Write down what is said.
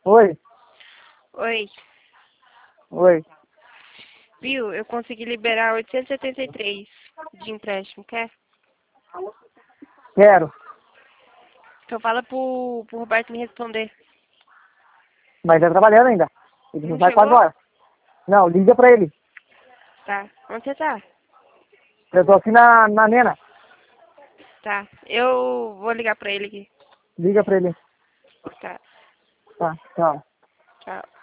Oi, Oi, oi. viu? Eu consegui liberar 873 de empréstimo, quer? Quero. Então fala pro Roberto me responder. Mas tá trabalhando ainda. Ele não Não vai 4 chegou? horas. Não, liga pra ele. Tá. Onde você tá? Eu tô aqui na Nena. Tá. Eu vou ligar pra ele aqui. Liga pra ele. Tá. Tá, tchau. Tchau.